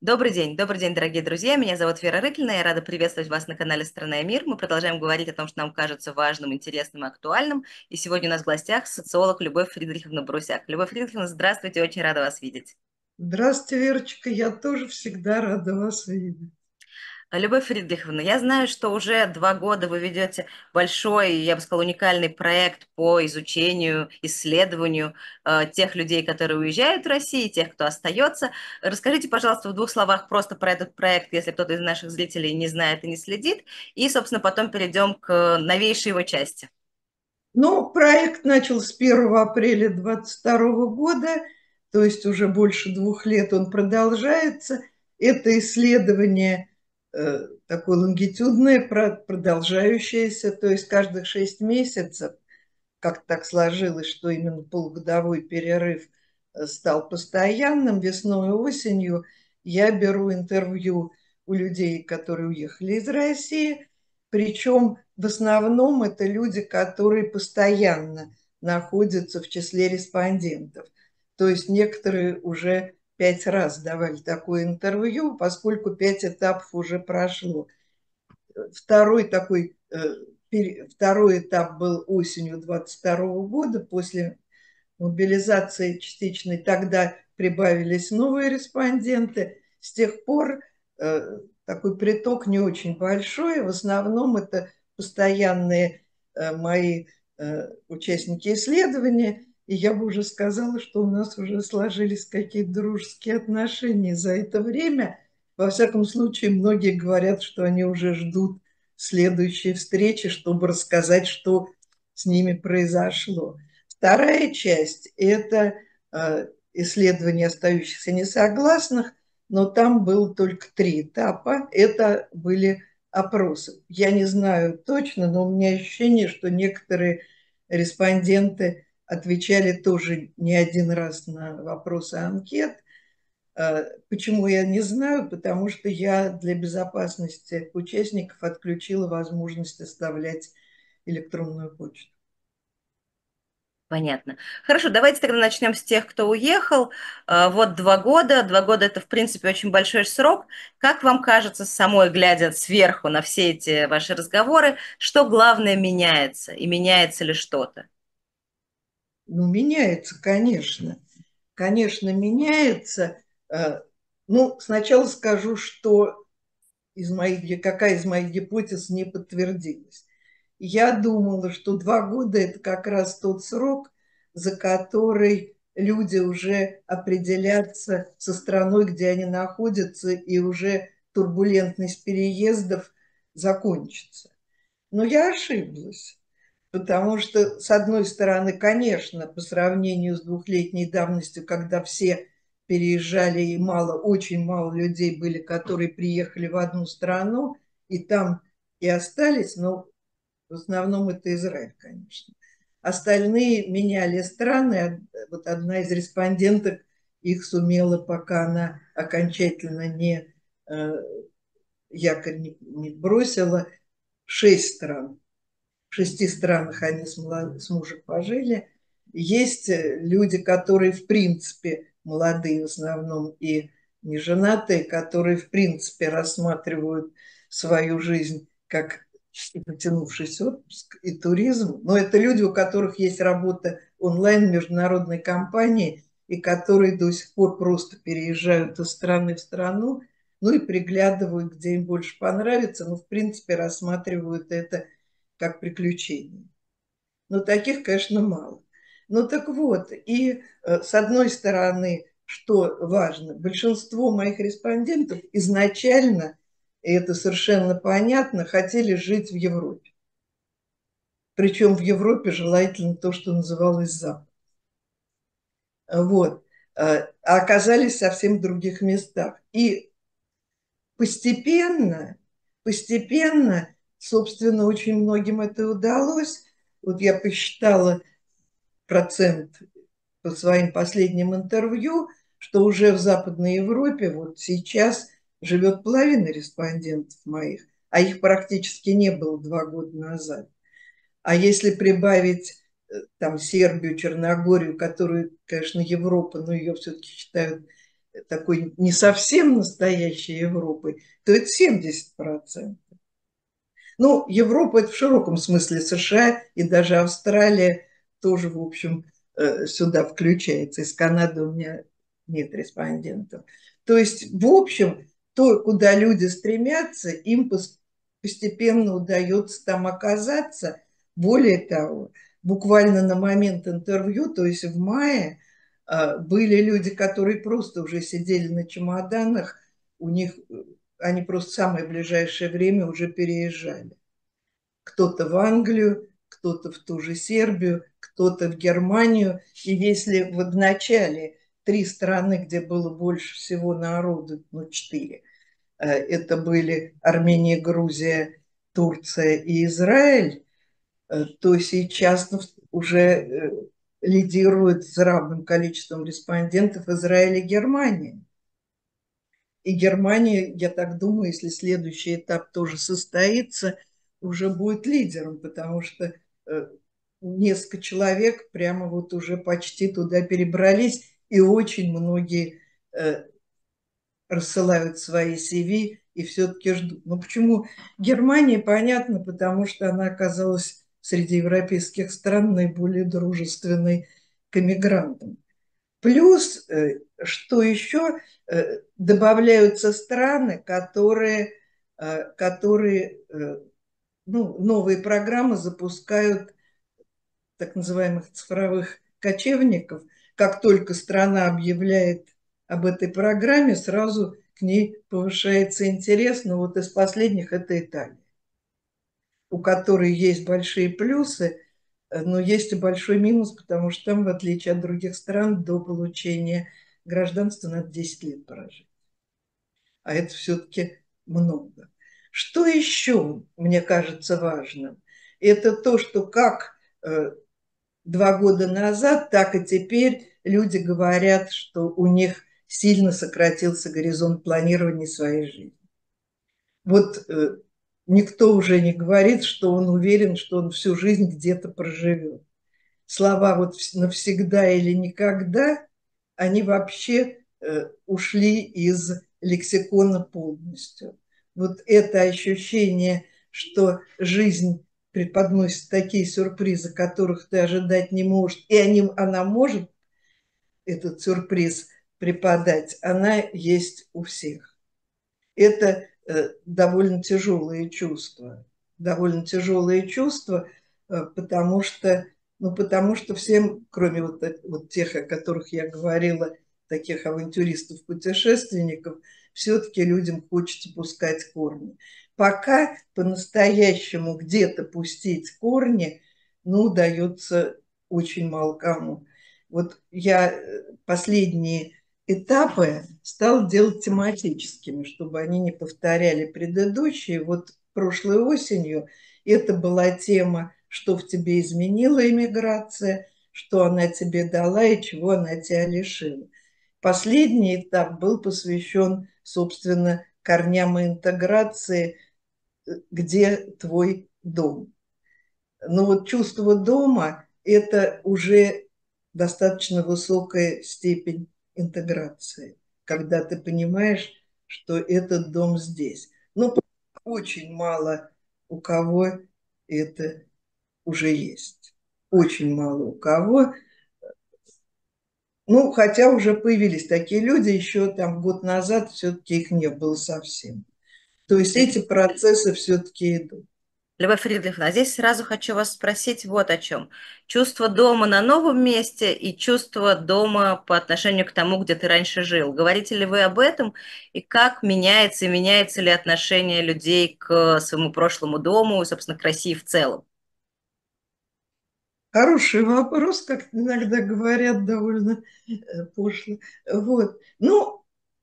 Добрый день, дорогие друзья. Меня зовут Вера Рыклина. Я рада приветствовать вас на канале «Страна и мир». Мы продолжаем говорить о том, что нам кажется важным, интересным и актуальным. И сегодня у нас в гостях социолог Любовь Фридриховна Брусяк. Любовь Фридриховна, здравствуйте, очень рада вас видеть. Здравствуйте, Верочка. Я тоже всегда рада вас видеть. Любовь Фридриховна, я знаю, что уже 2 года вы ведете большой, я бы сказала, уникальный проект по изучению, исследованию тех людей, которые уезжают в Россию, тех, кто остается. Расскажите, пожалуйста, в 2 словах просто про этот проект, если кто-то из наших зрителей не знает и не следит, и, собственно, потом перейдем к новейшей его части. Но проект начал с 1 апреля 2022 года, то есть уже больше 2 лет он продолжается. Это исследование такое лонгитюдное, продолжающееся, то есть каждых 6 месяцев, как так сложилось, что именно полугодовой перерыв стал постоянным, весной и осенью я беру интервью у людей, которые уехали из России, причем в основном это люди, которые постоянно находятся в числе респондентов. То есть некоторые уже 5 раз давали такое интервью, поскольку 5 этапов уже прошло. Второй такой Второй этап был осенью 22 года, после мобилизации частичной. Тогда прибавились новые респонденты. С тех пор такой приток не очень большой. В основном это постоянные мои участники исследования. И я бы уже сказала, что у нас уже сложились какие-то дружеские отношения за это время. Во всяком случае, многие говорят, что они уже ждут следующей встречи, чтобы рассказать, что с ними произошло. Вторая часть – это исследование остающихся несогласных, но там было только 3 этапа. Это были опросы. Я не знаю точно, но у меня ощущение, что некоторые респонденты отвечали тоже не один раз на вопросы анкет. Почему я не знаю? Потому что я для безопасности участников отключила возможность оставлять электронную почту. Понятно. Хорошо, давайте тогда начнем с тех, кто уехал. Вот 2 года. 2 года – это, в принципе, очень большой срок. Как вам кажется, самой глядя сверху на все эти ваши разговоры, что главное меняется? И меняется ли что-то? Ну, меняется, конечно. Конечно, меняется. Ну, сначала скажу, что какая из моих гипотез не подтвердилась. Я думала, что 2 года – это как раз тот срок, за который люди уже определятся со страной, где они находятся, и уже турбулентность переездов закончится. Но я ошиблась. Потому что, с одной стороны, конечно, по сравнению с 2-летней давностью, когда все переезжали, и очень мало людей были, которые приехали в одну страну, и там и остались, но в основном это Израиль, конечно. Остальные меняли страны. Вот одна из респонденток их сумела, пока она окончательно э, якорь не бросила, 6 стран. В 6 странах они с мужем пожили. Есть люди, которые в принципе молодые в основном и не женатые, которые в принципе рассматривают свою жизнь как затянувшийся отпуск и туризм. Но это люди, у которых есть работа онлайн в международной компании и которые до сих пор просто переезжают из страны в страну, ну и приглядывают, где им больше понравится, но в принципе рассматривают это как приключение. Но таких, конечно, мало. Ну так вот, и с одной стороны, что важно, большинство моих респондентов изначально, и это совершенно понятно, хотели жить в Европе. Причем в Европе желательно то, что называлось Запад. Вот. А оказались в совсем других местах. И постепенно, постепенно, собственно, очень многим это удалось. Вот я посчитала процент по своим последним интервью, что уже в Западной Европе вот сейчас живет половина респондентов моих, а их практически не было 2 года назад. А если прибавить там Сербию, Черногорию, которую, конечно, Европа, но ее все-таки считают такой не совсем настоящей Европой, то это 70%. Ну, Европа – это в широком смысле США, и даже Австралия тоже, в общем, сюда включается. Из Канады у меня нет респондентов. То есть, в общем, то, куда люди стремятся, им постепенно удается там оказаться. Более того, буквально на момент интервью, то есть в мае, были люди, которые просто уже сидели на чемоданах, у них они просто в самое ближайшее время уже переезжали. Кто-то в Англию, кто-то в ту же Сербию, кто-то в Германию. И если в начале 3 страны, где было больше всего народу, ну 4, это были Армения, Грузия, Турция и Израиль, то сейчас уже лидирует с равным количеством респондентов Израиль и Германия. И Германия, я так думаю, если следующий этап тоже состоится, уже будет лидером, потому что несколько человек прямо вот уже почти туда перебрались, и очень многие рассылают свои CV и все-таки ждут. Но почему Германия, понятно, потому что она оказалась среди европейских стран наиболее дружественной к эмигрантам. Плюс, что еще, добавляются страны, которые ну, новые программы запускают так называемых цифровых кочевников. Как только страна объявляет об этой программе, сразу к ней повышается интерес. Но вот из последних это Италия, у которой есть большие плюсы, но есть и большой минус, потому что там, в отличие от других стран, до получения гражданства надо 10 лет прожить. А это все-таки много. Что еще, мне кажется, важным? Это то, что как 2 года назад, так и теперь люди говорят, что у них сильно сократился горизонт планирования своей жизни. Вот никто уже не говорит, что он уверен, что он всю жизнь где-то проживет. Слова вот навсегда или никогда, они вообще ушли из лексикона полностью. Вот это ощущение, что жизнь преподносит такие сюрпризы, которых ты ожидать не можешь, и она может этот сюрприз преподать, она есть у всех. Это довольно тяжелые чувства. Довольно тяжелые чувства, потому что, ну, потому что всем, кроме вот тех, о которых я говорила, таких авантюристов, путешественников, все-таки людям хочется пускать корни. Пока по-настоящему где-то пустить корни, ну, удается очень мало кому. Вот я последние этапы стал делать тематическими, чтобы они не повторяли предыдущие. Вот прошлой осенью это была тема, что в тебе изменила иммиграция, что она тебе дала и чего она тебя лишила. Последний этап был посвящен, собственно, корням интеграции, где твой дом. Но вот чувство дома – это уже достаточно высокая степень интеграции, когда ты понимаешь, что этот дом здесь. Но очень мало у кого это уже есть. Очень мало у кого. Ну, хотя уже появились такие люди, еще там год назад все-таки их не было совсем. То есть эти процессы все-таки идут. Любовь Фридриховна, а здесь сразу хочу вас спросить вот о чем. Чувство дома на новом месте и чувство дома по отношению к тому, где ты раньше жил. Говорите ли вы об этом? И как меняется и меняется ли отношение людей к своему прошлому дому и, собственно, к России в целом? Хороший вопрос, как иногда говорят, довольно пошло. Вот. Ну,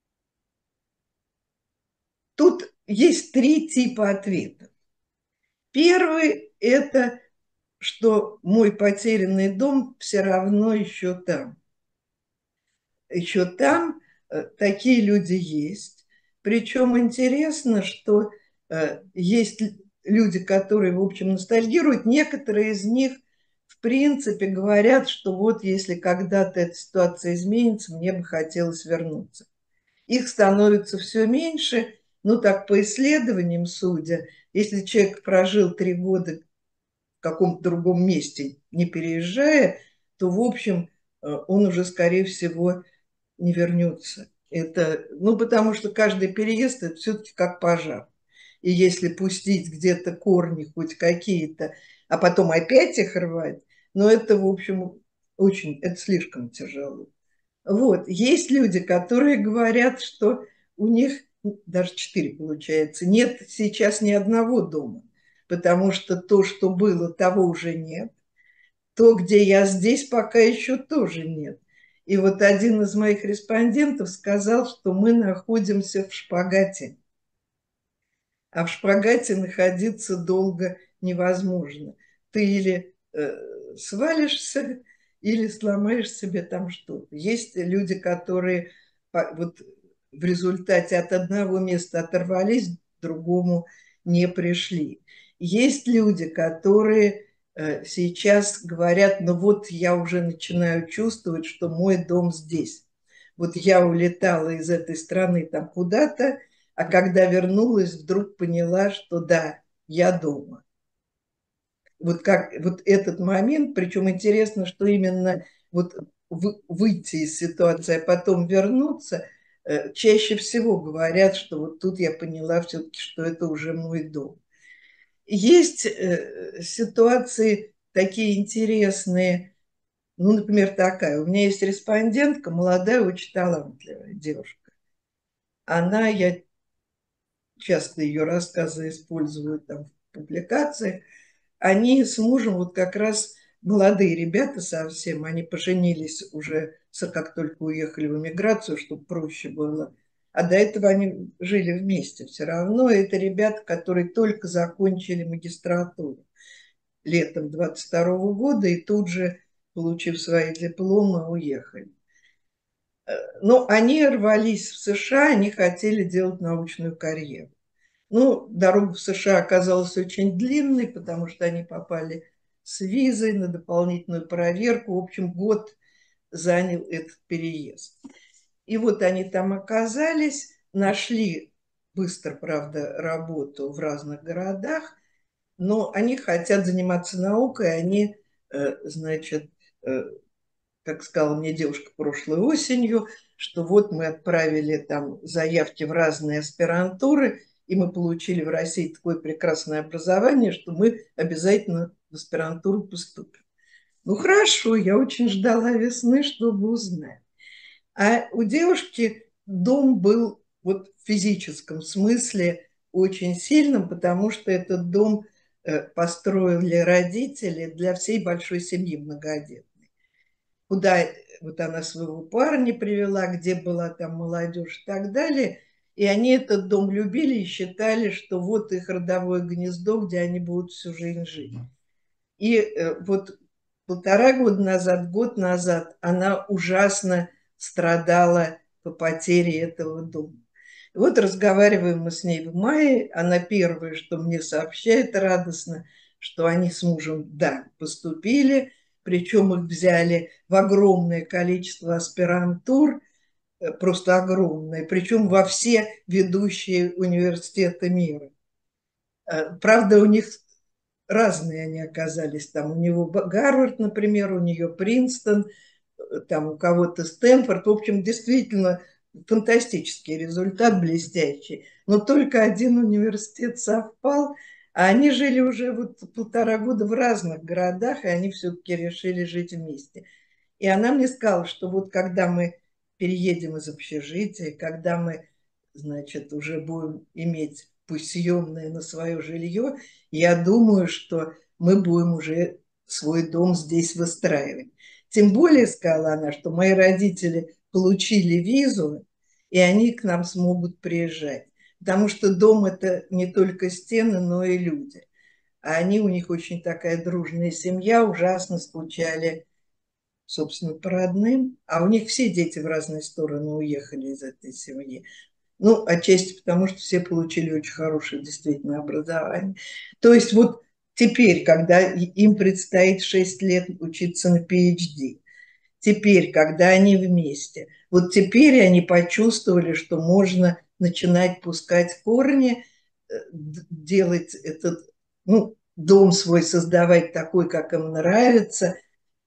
тут есть 3 типа ответов. Первый – это что мой потерянный дом все равно еще там. Еще там такие люди есть. Причем интересно, что есть люди, которые, в общем, ностальгируют. Некоторые из них, в принципе, говорят, что вот если когда-то эта ситуация изменится, мне бы хотелось вернуться. Их становится все меньше, ну так по исследованиям судя, если человек прожил 3 года в каком-то другом месте, не переезжая, то, в общем, он уже, скорее всего, не вернется. Это, ну, потому что каждый переезд – это все-таки как пожар. И если пустить где-то корни хоть какие-то, а потом опять их рвать, ну, это, в общем, очень, это слишком тяжело. Вот. Есть люди, которые говорят, что у них, даже 4 получается, нет сейчас ни одного дома, потому что то, что было, того уже нет. То, где я здесь, пока еще тоже нет. И вот один из моих респондентов сказал, что мы находимся в шпагате. А в шпагате находиться долго невозможно. Ты или свалишься, или сломаешь себе там что-то. Есть люди, которые вот в результате от одного места оторвались, к другому не пришли. Есть люди, которые сейчас говорят, ну вот я уже начинаю чувствовать, что мой дом здесь. Вот я улетала из этой страны там куда-то, а когда вернулась, вдруг поняла, что да, я дома. Вот как вот этот момент, причем интересно, что именно вот выйти из ситуации, а потом вернуться, чаще всего говорят, что вот тут я поняла все-таки, что это уже мой дом. Есть ситуации такие интересные, ну, например, такая. У меня есть респондентка, молодая, очень талантливая девушка. Я часто ее рассказы использую там в публикациях, они с мужем вот как раз молодые ребята совсем, они поженились уже, как только уехали в эмиграцию, чтобы проще было. А до этого они жили вместе все равно. Это ребята, которые только закончили магистратуру летом 22 года и тут же, получив свои дипломы, уехали. Но они рвались в США, они хотели делать научную карьеру. Ну, дорога в США оказалась очень длинной, потому что они попали с визой на дополнительную проверку. В общем, год занял этот переезд. И вот они там оказались, нашли быстро, правда, работу в разных городах, но они хотят заниматься наукой, они, значит, как сказала мне девушка прошлой осенью, что вот мы отправили там заявки в разные аспирантуры, и мы получили в России такое прекрасное образование, что мы обязательно в аспирантуру поступим. Ну хорошо, я очень ждала весны, чтобы узнать. А у девушки дом был вот в физическом смысле очень сильным, потому что этот дом построили родители для всей большой семьи многодетной. Куда вот она своего парня привела, где была там молодежь и так далее. И они этот дом любили и считали, что вот их родовое гнездо, где они будут всю жизнь жить. И вот 1,5 года назад, год назад она ужасно страдала по потере этого дома. И вот разговариваем мы с ней в мае, она первое, что мне сообщает радостно, что они с мужем, да, поступили, причем их взяли в огромное количество аспирантур, просто огромное, причем во все ведущие университеты мира. Правда, у них разные они оказались. Там у него Гарвард, например, у нее Принстон, там у кого-то Стэнфорд. В общем, действительно фантастический результат, блестящий. Но только один университет совпал, а они жили уже вот 1,5 года в разных городах, и они все-таки решили жить вместе. И она мне сказала, что вот когда мы переедем из общежития, когда мы, значит, уже будем иметь пусть съемное на свое жилье, я думаю, что мы будем уже свой дом здесь выстраивать. Тем более, сказала она, что мои родители получили визу, и они к нам смогут приезжать. Потому что дом – это не только стены, но и люди. А они, у них очень такая дружная семья, ужасно скучали, собственно, по родным. А у них все дети в разные стороны уехали из этой семьи. Ну, отчасти потому, что все получили очень хорошее действительно образование. То есть вот теперь, когда им предстоит 6 лет учиться на PhD, теперь, когда они вместе. Вот теперь они почувствовали, что можно начинать пускать корни, делать этот, ну, дом свой создавать такой, как им нравится,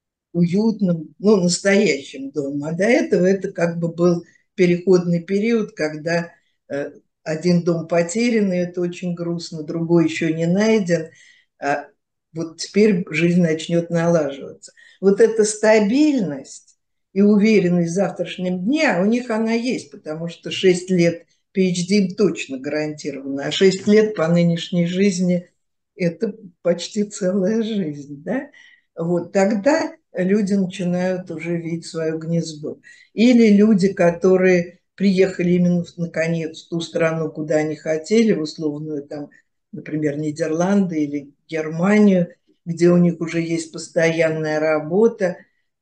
уютным, ну, настоящим домом. А до этого это как бы был переходный период, когда один дом потерян, и это очень грустно, другой еще не найден, а вот теперь жизнь начнет налаживаться. Вот эта стабильность и уверенность в завтрашнем дне, а у них она есть, потому что 6 лет PhD им точно гарантировано, а 6 лет по нынешней жизни – это почти целая жизнь, да? Вот тогда люди начинают уже видеть свое гнездо. Или люди, которые приехали именно, наконец, в ту страну, куда они хотели, в условную, там, например, Нидерланды или Германию, где у них уже есть постоянная работа,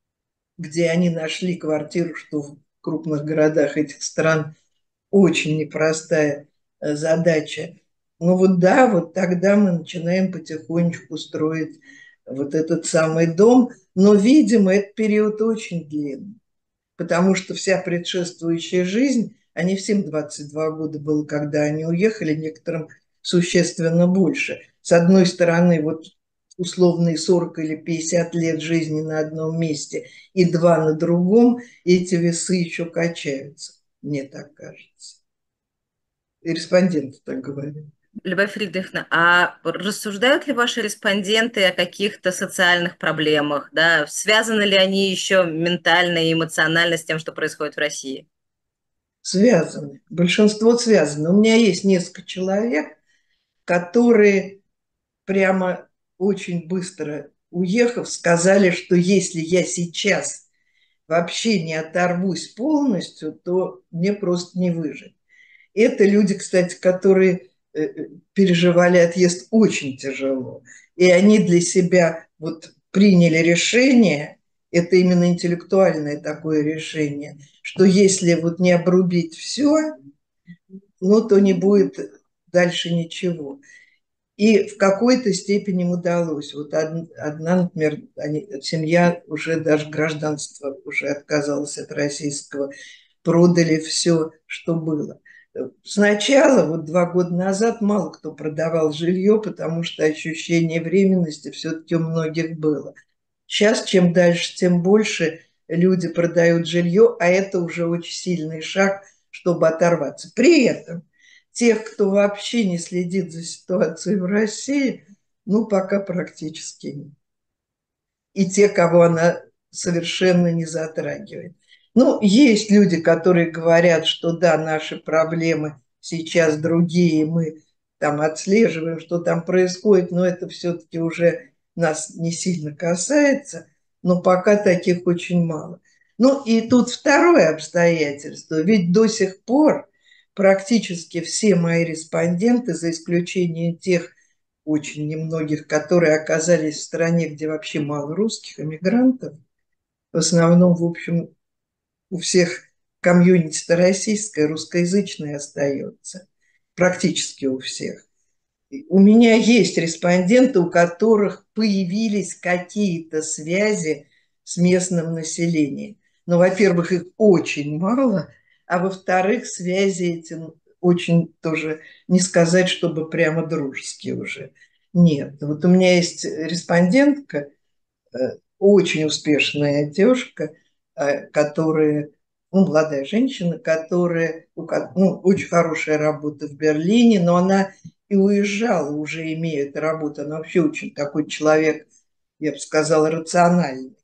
где они нашли квартиру, что в крупных городах этих стран очень непростая задача. Ну вот да, вот тогда мы начинаем потихонечку строить вот этот самый дом, но, видимо, этот период очень длинный, потому что вся предшествующая жизнь, а не всем 22 года было, когда они уехали, некоторым существенно больше. С одной стороны, вот условные 40 или 50 лет жизни на одном месте и 2 на другом, эти весы еще качаются, мне так кажется. И респонденты так говорят. Любовь Фридриховна, а рассуждают ли ваши респонденты о каких-то социальных проблемах, да? Связаны ли они еще ментально и эмоционально с тем, что происходит в России? Связаны. Большинство связано. У меня есть несколько человек, которые прямо очень быстро уехав, сказали, что если я сейчас вообще не оторвусь полностью, то мне просто не выжить. Это люди, кстати, которые переживали отъезд очень тяжело. И они для себя вот приняли решение, это именно интеллектуальное такое решение, что если вот не обрубить все, ну, то не будет дальше ничего. И в какой-то степени им удалось. Вот одна, например, семья уже даже гражданство уже отказалась от российского, продали все, что было. Сначала, вот 2 года назад, мало кто продавал жилье, потому что ощущение временности все-таки у многих было. Сейчас, чем дальше, тем больше люди продают жилье, а это уже очень сильный шаг, чтобы оторваться. При этом тех, кто вообще не следит за ситуацией в России, ну, пока практически нет. И те, кого она совершенно не затрагивает. Ну, есть люди, которые говорят, что да, наши проблемы сейчас другие, мы там отслеживаем, что там происходит, но это все-таки уже нас не сильно касается, но пока таких очень мало. Ну и тут второе обстоятельство, ведь до сих пор практически все мои респонденты, за исключением тех очень немногих, которые оказались в стране, где вообще мало русских эмигрантов, в основном, в общем, у всех комьюнити-то российское, русскоязычное остается, практически у всех. У меня есть респонденты, у которых появились какие-то связи с местным населением. Но, во-первых, их очень мало, а во-вторых, связи эти очень тоже, не сказать, чтобы прямо дружеские уже. Нет. Вот у меня есть респондентка, очень успешная девушка, которая, ну, молодая женщина, которая, ну, очень хорошая работа в Берлине, но она и уезжала, уже имея эту работу. Она вообще очень такой человек, я бы сказала, рациональный.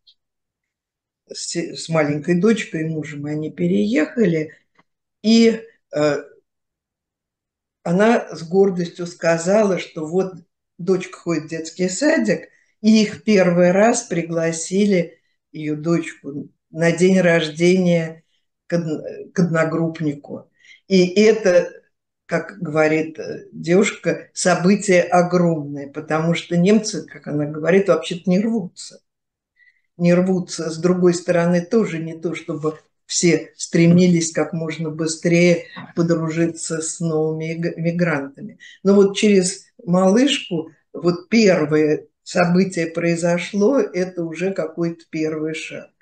С маленькой дочкой и мужем они переехали, и она с гордостью сказала, что вот дочка ходит в детский садик, и их первый раз пригласили, ее дочку, на день рождения к одногруппнику. И это, как говорит девушка, событие огромное, потому что немцы, как она говорит, вообще-то не рвутся. Не рвутся. С другой стороны, тоже не то, чтобы все стремились как можно быстрее подружиться с новыми мигрантами. Но вот через малышку вот первое событие произошло, это уже какой-то первый шаг.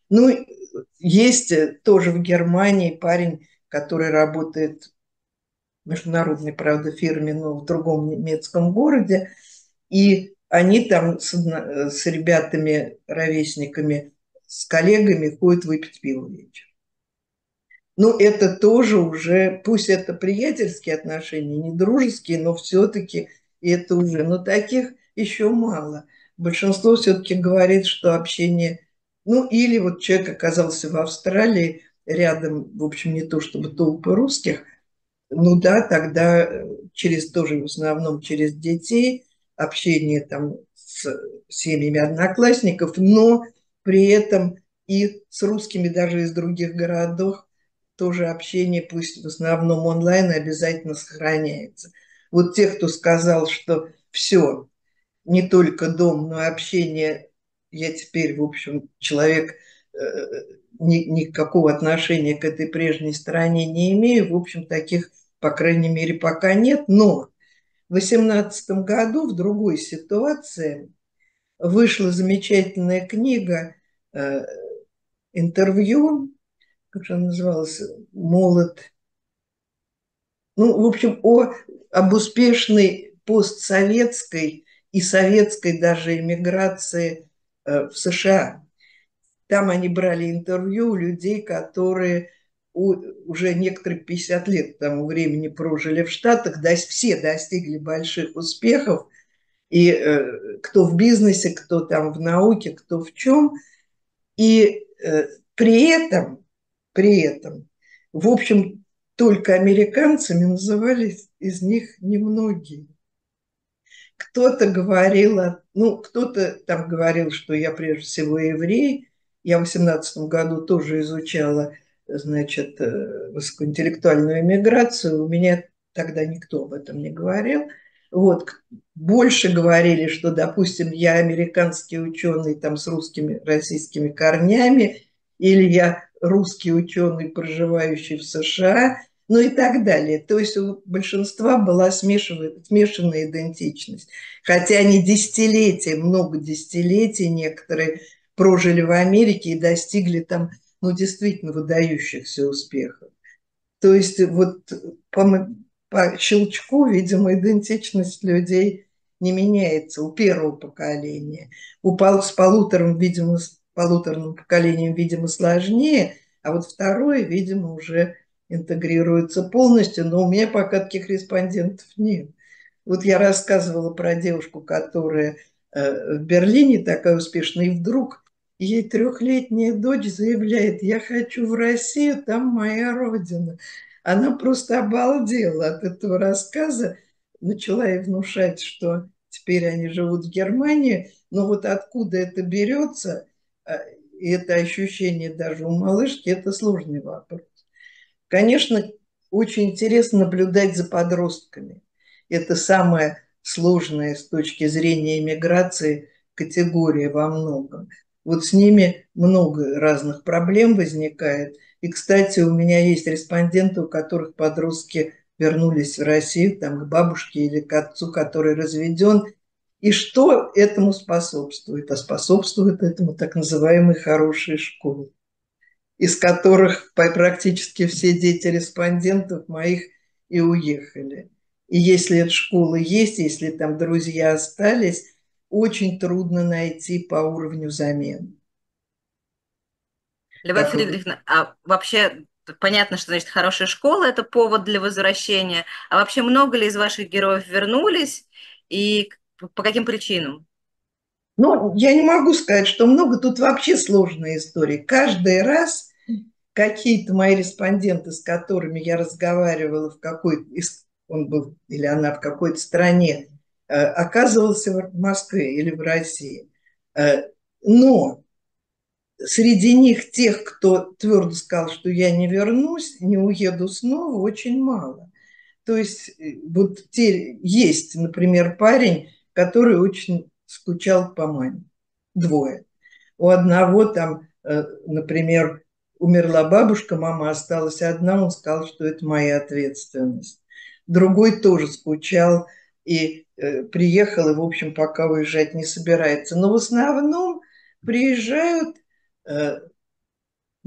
Ну, есть тоже в Германии парень, который работает в международной, правда, фирме, но в другом немецком городе, и они там с ребятами, ровесниками, с коллегами ходят выпить пиво вечером. Ну, это тоже уже, пусть это приятельские отношения, не дружеские, но все-таки это уже, но таких еще мало. Большинство все-таки говорит, что общение, ну, или вот человек оказался в Австралии, рядом, в общем, не то чтобы толпы русских, ну да, тогда через тоже в основном через детей, общение там с семьями одноклассников, но при этом и с русскими даже из других городов тоже общение, пусть в основном онлайн, обязательно сохраняется. Вот те, кто сказал, что все, не только дом, но и общение, я теперь, в общем, человек никакого отношения к этой прежней стране не имею, в общем, таких, по крайней мере, пока нет, но в 2018 году в другой ситуации вышла замечательная книга, э, интервью, как же она называлась, «Молот». Ну, в общем, об успешной постсоветской и советской даже эмиграции в США. Там они брали интервью у людей, которые уже некоторые 50 лет к тому времени прожили в Штатах, все достигли больших успехов, и кто в бизнесе, кто там в науке, кто в чем. И при этом, в общем, только американцами назывались из них немногие. Кто-то говорил, ну, кто-то там говорил, что я прежде всего еврей. Я в 18 году тоже изучала, значит, высокоинтеллектуальную иммиграцию. У меня тогда никто об этом не говорил. Вот. Больше говорили, что, допустим, я американский ученый там с русскими, российскими корнями, или я русский ученый, проживающий в США, ну и так далее. То есть у большинства была смешанная идентичность. Хотя они десятилетия, много десятилетий некоторые прожили в Америке и достигли там, ну, действительно выдающихся успехов. То есть вот по щелчку, видимо, идентичность людей не меняется у первого поколения. С полуторным, видимо, с полуторным поколением, видимо, сложнее, а вот второе, видимо, уже интегрируется полностью, но у меня пока таких респондентов нет. Вот я рассказывала про девушку, которая в Берлине такая успешная, и вдруг ей трехлетняя дочь заявляет: я хочу в Россию, там моя родина. Она просто обалдела от этого рассказа, начала ей внушать, что теперь они живут в Германии, но вот откуда это берется, и это ощущение даже у малышки, это сложный вопрос. Конечно, очень интересно наблюдать за подростками. Это самая сложная с точки зрения иммиграции категория во многом. Вот с ними много разных проблем возникает. И, кстати, у меня есть респонденты, у которых подростки вернулись в Россию, там, к бабушке или к отцу, который разведен. И что этому способствует? А способствует этому так называемые хорошие школы, из которых практически все дети респондентов моих и уехали. И если эта школа есть, если там друзья остались, очень трудно найти по уровню замены. Любовь Как Фридриховна, а вообще понятно, что значит хорошая школа – это повод для возвращения. А вообще много ли из ваших героев вернулись и по каким причинам? Ну, я не могу сказать, что много, тут вообще сложная история. Каждый раз какие-то мои респонденты, с которыми я разговаривала в какой-то, он был или она в какой-то стране, оказывался в Москве или в России. Но среди них тех, кто твердо сказал, что я не вернусь, не уеду снова, очень мало. То есть вот есть, например, парень, который очень скучал по маме. Двое. У одного там, например, умерла бабушка, мама осталась одна, он сказал, что это моя ответственность. Другой тоже скучал и приехал, и, в общем, пока уезжать не собирается. Но в основном приезжают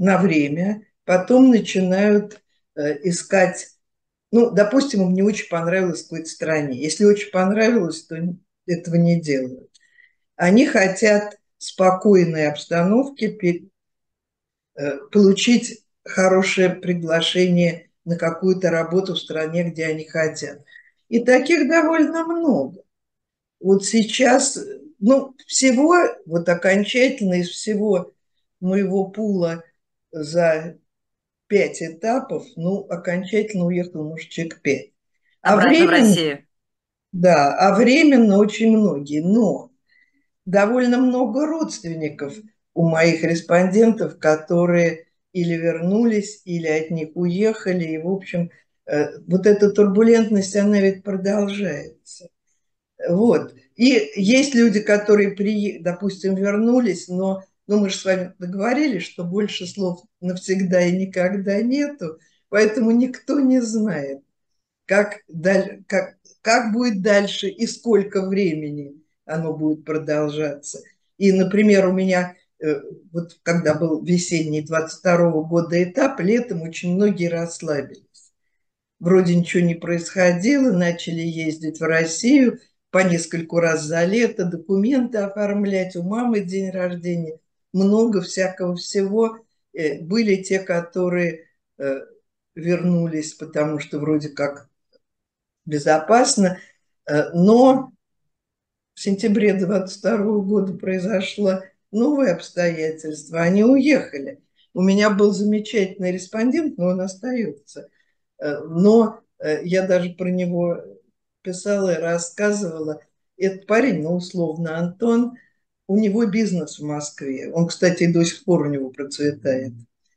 на время, потом начинают искать, ну, допустим, им не очень понравилось в какой-то стране. Если очень понравилось, то этого не делают. Они хотят спокойной обстановки, получить хорошее приглашение на какую-то работу в стране, где они хотят. И таких довольно много. Вот сейчас, ну, всего, вот окончательно из всего моего пула за 5 этапов, ну, окончательно уехал, может, человек 5. А Обратно в временно, Россию. да, а временно очень многие. Но довольно много родственников у моих респондентов, которые или вернулись, или от них уехали. И, в общем, вот эта турбулентность, она ведь продолжается. Вот. И есть люди, которые, допустим, вернулись, но ну, мы же с вами договорились, что больше слов навсегда и никогда нету, поэтому никто не знает, как будет дальше и сколько времени оно будет продолжаться. И, например, у меня, вот когда был весенний 22-го года этап, летом очень многие расслабились. Вроде ничего не происходило, начали ездить в Россию по нескольку раз за лето, документы оформлять, у мамы день рождения, много всякого всего. Были те, которые вернулись, потому что вроде как безопасно, но в сентябре 22 года произошло новое обстоятельство, они уехали. У меня был замечательный респондент, но он остается. Но я даже про него писала и рассказывала. Этот парень, ну, условно, Антон, у него бизнес в Москве. Он, кстати, до сих пор у него процветает.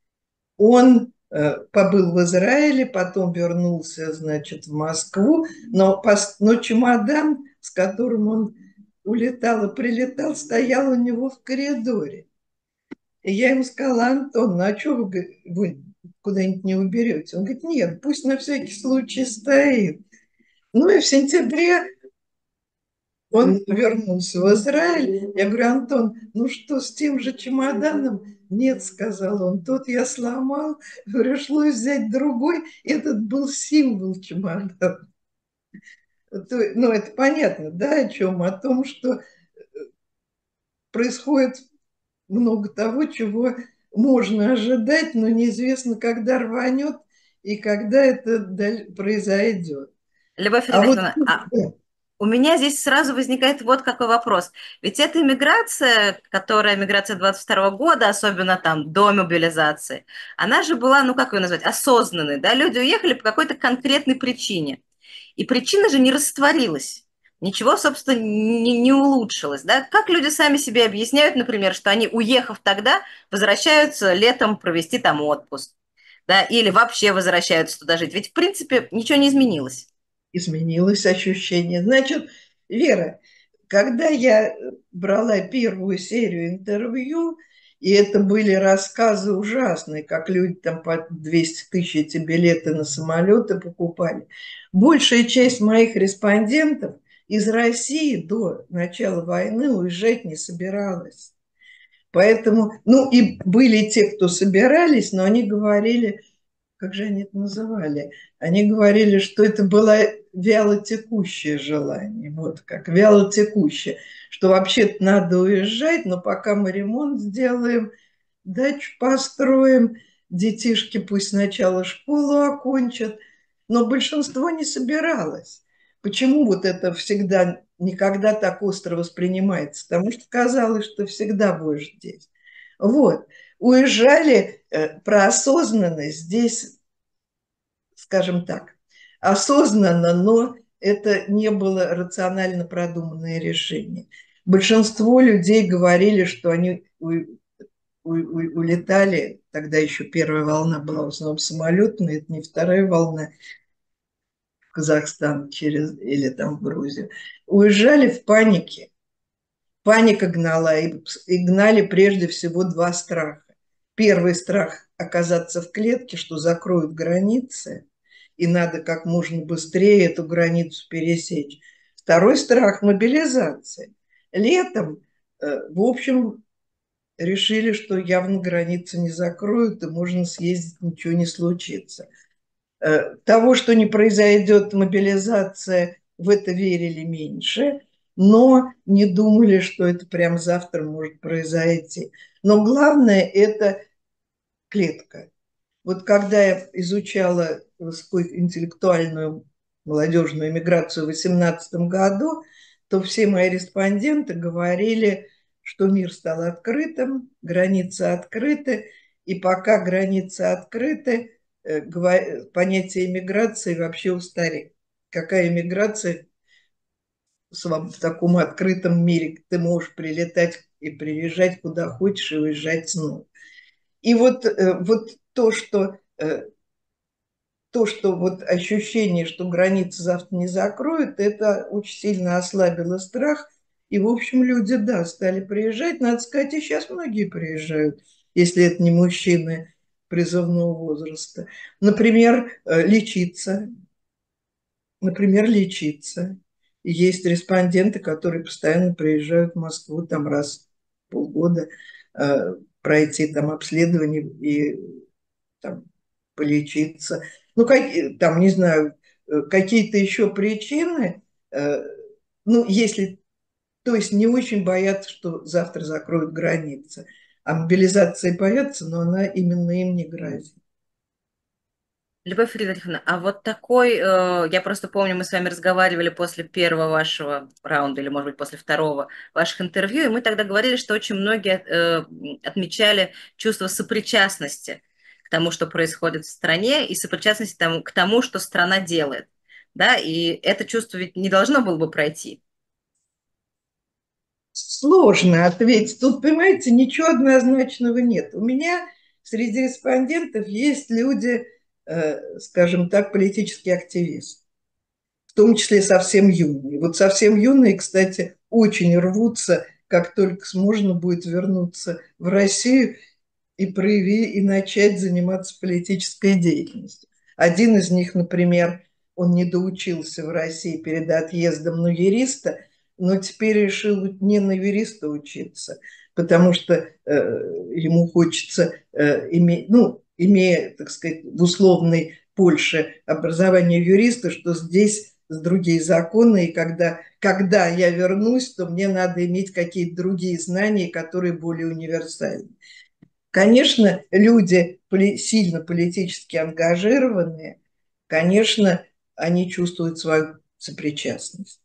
Он побыл в Израиле, потом вернулся, значит, в Москву, но чемодан, с которым он улетал и прилетал, стоял у него в коридоре. И я ему сказала: Антон, ну а что вы куда-нибудь не уберете? Он говорит: нет, пусть на всякий случай стоит. Ну и в сентябре он вернулся в Израиль. Я говорю: Антон, ну что, с тем же чемоданом? Нет, сказал он, тот я сломал, пришлось взять другой. Этот был символ чемодана. Ну, это понятно, да, о чем? О том, что происходит много того, чего можно ожидать, но неизвестно, когда рванет и когда это произойдет. Любовь А вот Фридриховна, у меня здесь сразу возникает вот какой вопрос. Ведь эта миграция, которая миграция 22 года, особенно там до мобилизации, она же была, ну как ее назвать, осознанной, да? Люди уехали по какой-то конкретной причине. И причина же не растворилась. Ничего, собственно, не улучшилось. Да? Как люди сами себе объясняют, например, что они, уехав тогда, возвращаются летом провести там отпуск, да, или вообще возвращаются туда жить. Ведь, в принципе, ничего не изменилось. изменилось ощущение. Значит, Вера, когда я брала первую серию интервью, и это были рассказы ужасные, как люди там по 200 тысяч эти билеты на самолеты покупали. Большая часть моих респондентов из России до начала войны уезжать не собиралась. Поэтому, ну и были те, кто собирались, но они говорили, как же они это называли? Они говорили, что это было вялотекущее желание, вот как вялотекущее, что вообще-то надо уезжать, но пока мы ремонт сделаем, дачу построим, детишки пусть сначала школу окончат, но большинство не собиралось. Почему вот это всегда, никогда так остро воспринимается? Потому что казалось, что всегда будешь здесь. Вот. Уезжали про осознанность здесь, скажем так, осознанно, но это не было рационально продуманное решение. Большинство людей говорили, что они улетали, тогда еще первая волна была в основном самолетная, это не вторая волна, в Казахстан или там в Грузию, уезжали в панике. Паника гнала, и гнали прежде всего два страха. Первый страх – оказаться в клетке, что закроют границы, и надо как можно быстрее эту границу пересечь. Второй страх – мобилизации. Летом, в общем, решили, что явно границы не закроют, и можно съездить, ничего не случится. Того, что не произойдет мобилизация, в это верили меньше, но не думали, что это прям завтра может произойти. Но главное – это клетка. Вот когда я изучала интеллектуальную молодежную миграцию в 2018 году, то все мои респонденты говорили, что мир стал открытым, границы открыты, и пока границы открыты, понятие миграции вообще устарело. Какая миграция в таком открытом мире? Ты можешь прилетать и приезжать куда хочешь и уезжать снова. И вот то, что вот ощущение, что границы завтра не закроют, это очень сильно ослабило страх. И, в общем, люди, да, стали приезжать. Надо сказать, и сейчас многие приезжают, если это не мужчины призывного возраста. Например, лечиться. Например, лечиться. И есть респонденты, которые постоянно приезжают в Москву там раз в полгода пройти там обследование и там, полечиться. Ну, там, не знаю, какие-то еще причины, ну, если, то есть не очень боятся, что завтра закроют границы. А мобилизации боятся, но она именно им не грозит. Любовь Фридриховна, а вот такой, я просто помню, мы с вами разговаривали после первого вашего раунда, или, может быть, после второго ваших интервью, и мы тогда говорили, что очень многие отмечали чувство сопричастности к тому, что происходит в стране, и сопричастности к тому, что страна делает. Да, и это чувство ведь не должно было бы пройти. Сложно ответить. Тут, понимаете, ничего однозначного нет. У меня среди респондентов есть люди, скажем так, политические активисты, в том числе совсем юные. Вот совсем юные, кстати, очень рвутся, как только можно будет вернуться в Россию и начать заниматься политической деятельностью. Один из них, например, он не доучился в России перед отъездом на юриста, но теперь решил не на юриста учиться, потому что ему хочется иметь, ну, имея, так сказать, в условной Польше образование юриста, что здесь с другие законы, и когда я вернусь, то мне надо иметь какие-то другие знания, которые более универсальны. Конечно, люди сильно политически ангажированные, конечно, они чувствуют свою сопричастность.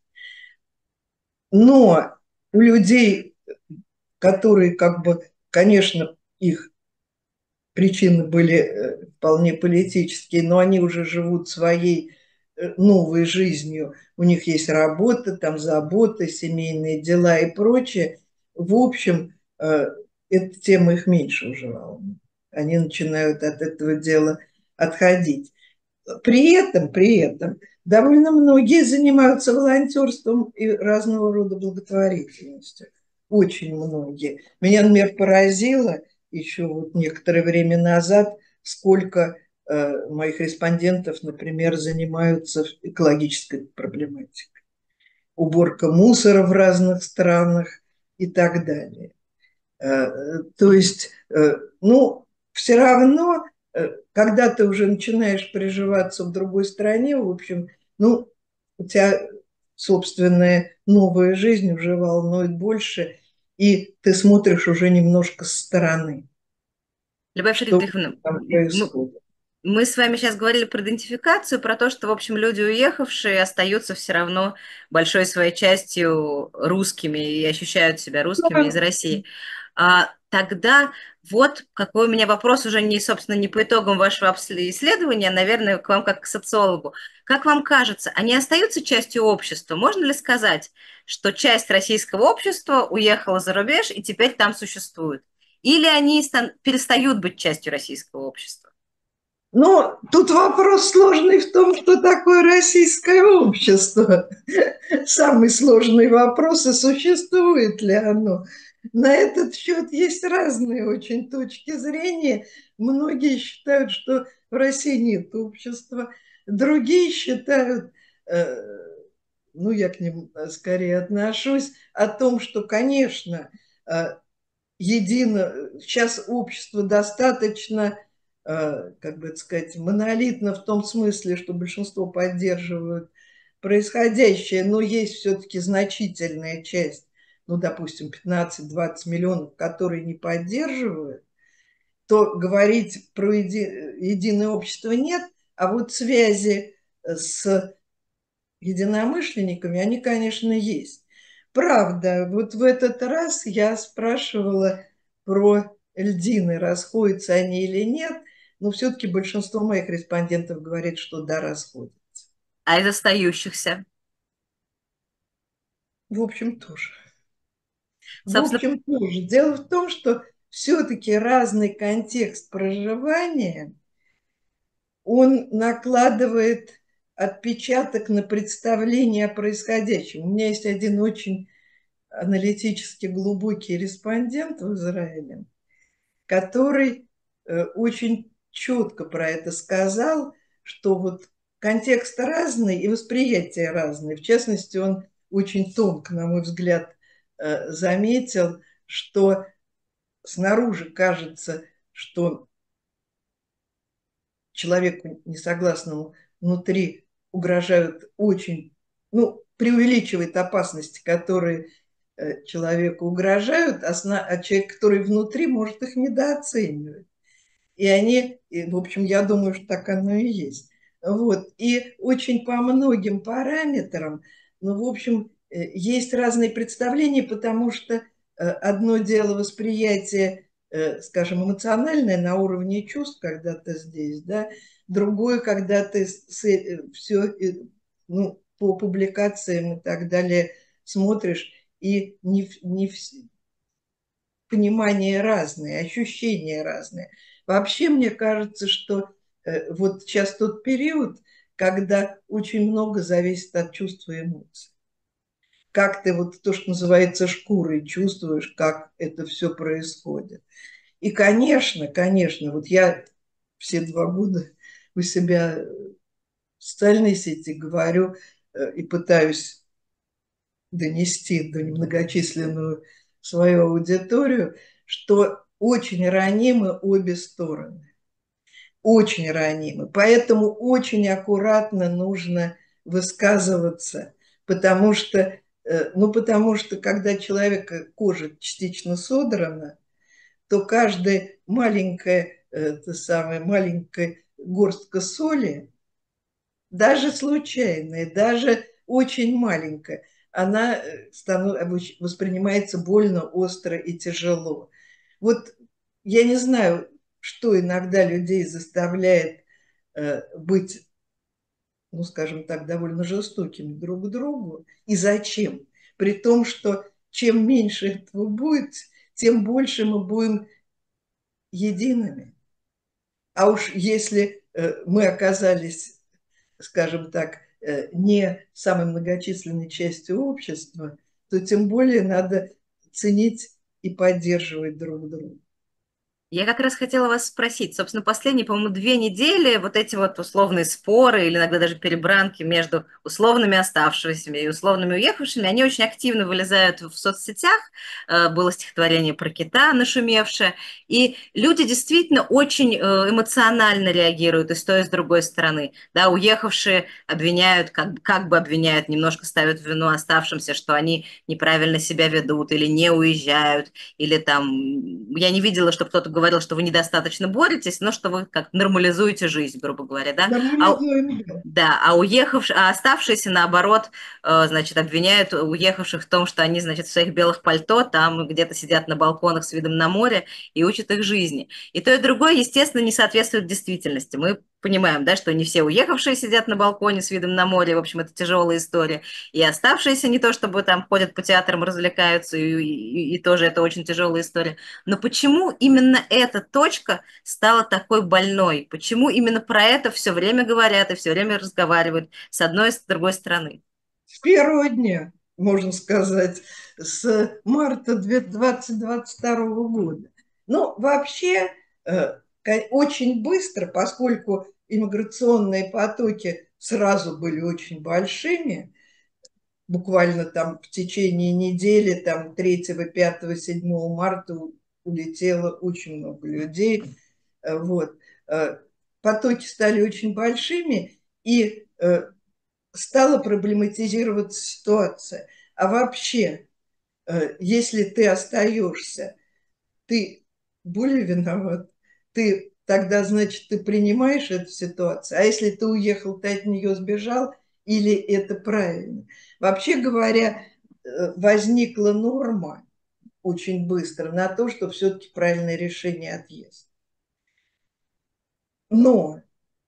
Но у людей, которые как бы, конечно, их причины были вполне политические, но они уже живут своей новой жизнью, у них есть работа, там заботы, семейные дела и прочее. В общем, эта тема их меньше уже волнует. Они начинают от этого дела отходить. При этом довольно многие занимаются волонтерством и разного рода благотворительностью. Очень многие. Меня, например, поразило еще вот некоторое время назад, сколько моих респондентов, например, занимаются экологической проблематикой. Уборка мусора в разных странах и так далее. То есть, ну, все равно, когда ты уже начинаешь приживаться в другой стране, в общем, ну, у тебя собственная новая жизнь уже волнует больше, и ты смотришь уже немножко со стороны, Любовь что Фридриховна, там происходит. мы с вами сейчас говорили про идентификацию, про то, что, в общем, люди, уехавшие, остаются все равно большой своей частью русскими и ощущают себя русскими из России. А тогда вот какой у меня вопрос уже не, собственно, не по итогам вашего исследования, а, наверное, к вам как к социологу. Как вам кажется, они остаются частью общества? Можно ли сказать, что часть российского общества уехала за рубеж и теперь там существует? Или они перестают быть частью российского общества? Но тут вопрос сложный в том, что такое российское общество. Самый сложный вопрос, и существует ли оно. На этот счет есть разные очень точки зрения. Многие считают, что в России нет общества. Другие считают, ну, я к ним скорее отношусь, о том, что, конечно, едино. Сейчас общество достаточно, как бы сказать, монолитно в том смысле, что большинство поддерживают происходящее, но есть все-таки значительная часть, ну, допустим, 15-20 миллионов, которые не поддерживают, то говорить про единое общество нет, а вот связи с единомышленниками, они, конечно, есть. Правда, вот в этот раз я спрашивала про льдины, расходятся они или нет, но все-таки большинство моих респондентов говорит, что да, расходятся. А из остающихся? В общем, тоже. В Собственно, общем, тоже. Дело в том, что все-таки разный контекст проживания, он накладывает отпечаток на представление о происходящем. У меня есть один очень аналитически глубокий респондент в Израиле, который очень четко про это сказал, что вот контекст разный и восприятие разное. В частности, он очень тонко, на мой взгляд, заметил, что снаружи кажется, что человеку несогласному внутри угрожают очень, ну, преувеличивает опасности, которые человеку угрожают, а человек, который внутри, может их недооценивать. И они, в общем, я думаю, что так оно и есть. Вот. И очень по многим параметрам, ну, в общем, есть разные представления, потому что одно дело восприятие, скажем, эмоциональное на уровне чувств, когда ты здесь, да, другое, когда ты все, ну, по публикациям и так далее смотришь, и не понимание разное, ощущения разные. Вообще, мне кажется, что вот сейчас тот период, когда очень много зависит от чувства и эмоций. Как ты вот то, что называется шкурой, чувствуешь, как это все происходит. И, конечно, вот я все 2 года у себя в социальной сети говорю и пытаюсь донести до немногочисленную свою аудиторию, что очень ранимы обе стороны. Очень ранимы. Поэтому очень аккуратно нужно высказываться, потому что, ну, потому что когда человека кожа частично содрана, то каждая маленькая, маленькая горстка соли, даже случайная, даже очень маленькая, она воспринимается больно, остро и тяжело. Вот я не знаю, что иногда людей заставляет быть, ну, скажем так, довольно жестокими друг к другу, и зачем. При том, что чем меньше этого будет, тем больше мы будем едиными. А уж если мы оказались, скажем так, не самой многочисленной частью общества, то тем более надо ценить и поддерживать друг друга. я как раз хотела вас спросить, собственно, последние, по-моему, 2 недели вот эти вот условные споры или иногда даже перебранки между условными оставшимися и условными уехавшими, они очень активно вылезают в соцсетях. Было стихотворение про кита, нашумевшее, и люди действительно очень эмоционально реагируют и с той, и с другой стороны. Да, уехавшие обвиняют, как бы обвиняют, немножко ставят в вину оставшимся, что они неправильно себя ведут или не уезжают, или там, я не видела, что кто-то говорил, что вы недостаточно боретесь, но что вы как нормализуете жизнь, грубо говоря, да? Нормализуем, да. Да, а оставшиеся, наоборот, значит, обвиняют уехавших в том, что они, значит, в своих белых пальто там где-то сидят на балконах с видом на море и учат их жизни. И то, и другое, естественно, не соответствует действительности. Мы понимаем, да, что не все уехавшие сидят на балконе с видом на море, в общем, это тяжелая история. И оставшиеся не то, чтобы там ходят по театрам, развлекаются, и тоже это очень тяжелая история. Но почему именно эта точка стала такой больной? Почему именно про это все время говорят и все время разговаривают с одной и с другой стороны? С первого дня, можно сказать, с марта 2022 года. Но вообще очень быстро, поскольку иммиграционные потоки сразу были очень большими, буквально там в течение недели, там 3, 5, 7 марта улетело очень много людей. Вот. Потоки стали очень большими, и стала проблематизироваться ситуация. А вообще, если ты остаешься, ты более виноват. Ты тогда, значит, ты принимаешь эту ситуацию. А если ты уехал, ты от нее сбежал, или это правильно? Вообще говоря, возникла норма очень быстро на то, что все-таки правильное решение отъезд. Но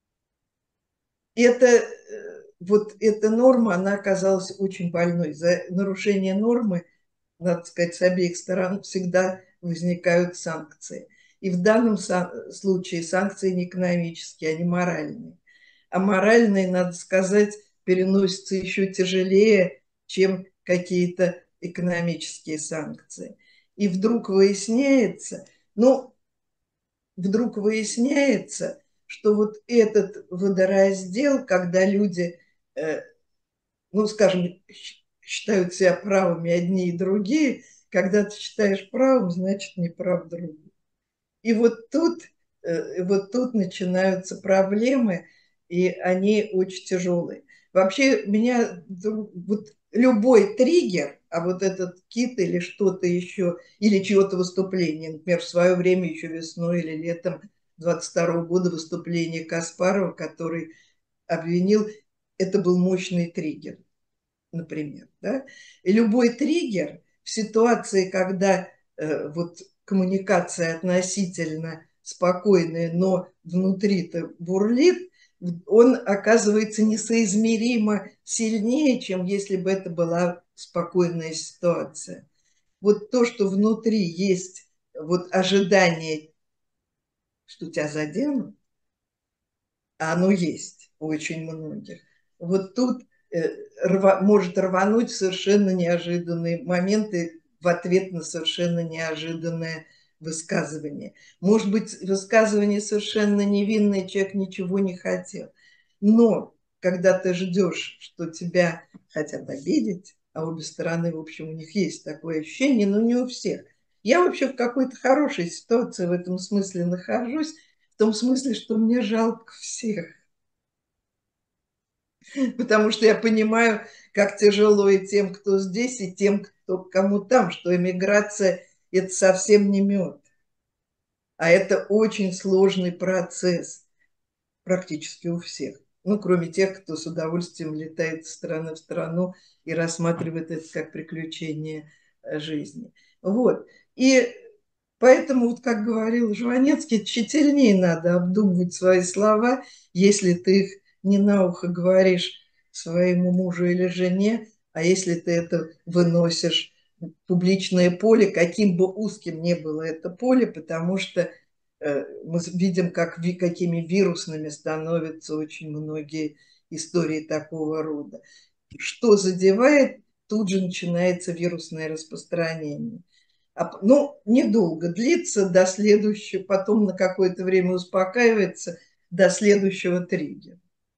вот эта норма, она оказалась очень больной. За нарушение нормы, надо сказать, с обеих сторон всегда возникают санкции. И в данном случае санкции не экономические, они моральные. А моральные, надо сказать, переносятся еще тяжелее, чем какие-то экономические санкции. И вдруг выясняется, что вот этот водораздел, когда люди, ну, скажем, считают себя правыми одни и другие, когда ты считаешь правым, значит, не прав другой. И вот тут начинаются проблемы, и они очень тяжелые. Вообще меня вот любой триггер, а вот этот кит или что-то еще, или чье-то выступление, например, в свое время еще весной или летом 22 года выступление Каспарова, который обвинил, это был мощный триггер, например. Да? И любой триггер в ситуации, когда вот коммуникация относительно спокойная, но внутри-то бурлит, он оказывается несоизмеримо сильнее, чем если бы это была спокойная ситуация. Вот то, что внутри есть вот ожидание, что тебя заденут, а оно есть у очень многих. Вот тут может рвануть в совершенно неожиданные моменты в ответ на совершенно неожиданное высказывание. Может быть, высказывание совершенно невинное, человек ничего не хотел. Но когда ты ждешь, что тебя хотят обидеть, а обе стороны, в общем, у них есть такое ощущение, но не у всех. Я вообще в какой-то хорошей ситуации в этом смысле нахожусь, в том смысле, что мне жалко всех. Потому что я понимаю, как тяжело и тем, кто здесь, и тем, кому там, что эмиграция – это совсем не мед. А это очень сложный процесс практически у всех. Ну, кроме тех, кто с удовольствием летает из страны в страну и рассматривает это как приключение жизни. Вот. И поэтому, вот как говорил Жванецкий, тщательнее надо обдумывать свои слова, если ты их не на ухо говоришь своему мужу или жене, а если ты это выносишь в публичное поле, каким бы узким ни было это поле, потому что мы видим, какими вирусными становятся очень многие истории такого рода. Что задевает, тут же начинается вирусное распространение. Ну, недолго длится до следующего, потом на какое-то время успокаивается до следующего триггера.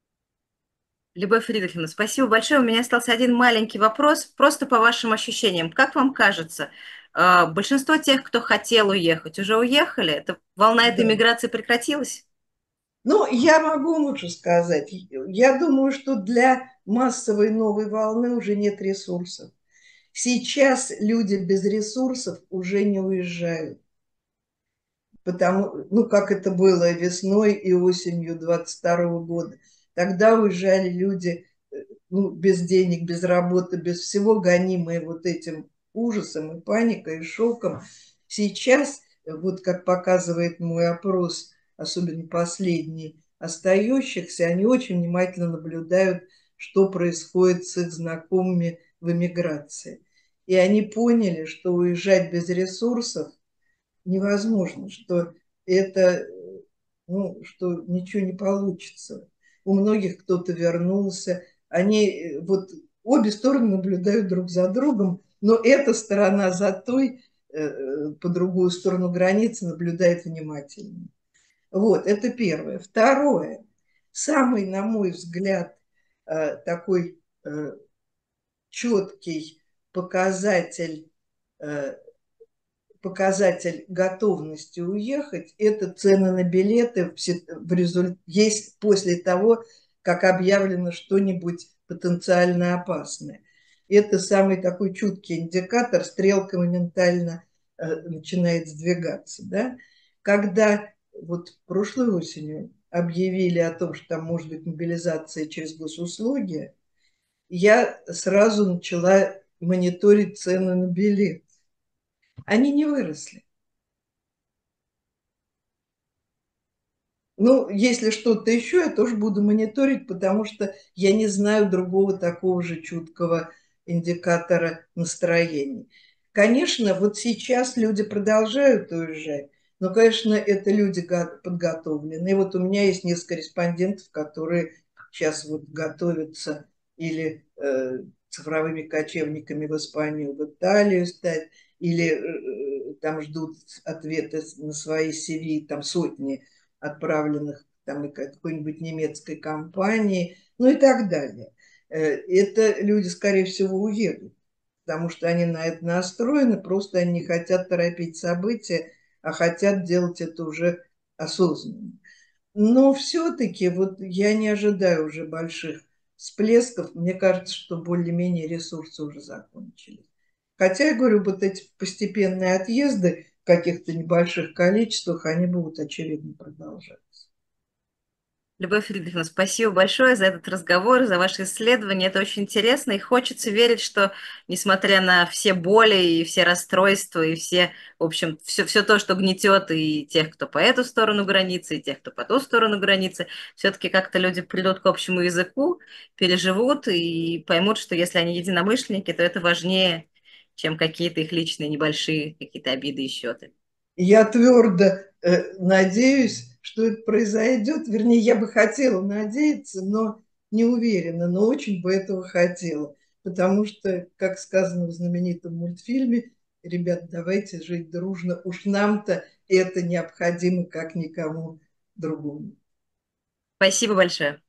Любовь Фридриховна, спасибо большое. У меня остался один маленький вопрос, просто по вашим ощущениям. Как вам кажется, большинство тех, кто хотел уехать, уже уехали? Волна этой Да. миграции прекратилась? Ну, я могу лучше сказать. Я думаю, что для массовой новой волны уже нет ресурсов. Сейчас люди без ресурсов уже не уезжают. Потому, ну, как это было весной и осенью 22 года. Тогда уезжали люди, ну, без денег, без работы, без всего, гонимые вот этим ужасом и паникой, и шоком. Сейчас, вот как показывает мой опрос, особенно последний, остающихся, они очень внимательно наблюдают, что происходит с их знакомыми в эмиграции. И они поняли, что уезжать без ресурсов невозможно, что это, ну, что ничего не получится. У многих кто-то вернулся, они вот обе стороны наблюдают друг за другом, но эта сторона за той, по другую сторону границы наблюдает внимательно. Вот, это первое. Второе. Самый, на мой взгляд, такой четкий показатель показатель готовности уехать – это цены на билеты есть после того, как объявлено что-нибудь потенциально опасное. Это самый такой чуткий индикатор, стрелка моментально начинает сдвигаться. Да? Когда вот прошлой осенью объявили о том, что там может быть мобилизация через госуслуги, я сразу начала мониторить цены на билет. Они не выросли. Ну, если что-то еще, я тоже буду мониторить, потому что я не знаю другого такого же чуткого индикатора настроений. Конечно, вот сейчас люди продолжают уезжать, но, конечно, это люди подготовленные. Вот у меня есть несколько респондентов, которые сейчас вот готовятся или цифровыми кочевниками в Испанию, в Италию стать, или там ждут ответы на свои CV, там сотни отправленных там и какой-нибудь немецкой компании, ну и так далее. Это люди, скорее всего, уедут, потому что они на это настроены, просто они не хотят торопить события, а хотят делать это уже осознанно. Но все-таки вот я не ожидаю уже больших всплесков. Мне кажется, что более-менее ресурсы уже закончились. Хотя, я говорю, вот эти постепенные отъезды в каких-то небольших количествах, они будут, очевидно, продолжаться. Любовь Фридриховна, спасибо большое за этот разговор, за ваши исследования. Это очень интересно, и хочется верить, что, несмотря на все боли и все расстройства, и все, в общем, все то, что гнетет и тех, кто по эту сторону границы, и тех, кто по ту сторону границы, все-таки как-то люди придут к общему языку, переживут и поймут, что если они единомышленники, то это важнее, чем какие-то их личные небольшие какие-то обиды и счеты. Я твердо надеюсь, что это произойдет. Вернее, я бы хотела надеяться, но не уверена, но очень бы этого хотела. Потому что, как сказано в знаменитом мультфильме, ребят, давайте жить дружно, уж нам-то это необходимо, как никому другому. Спасибо большое.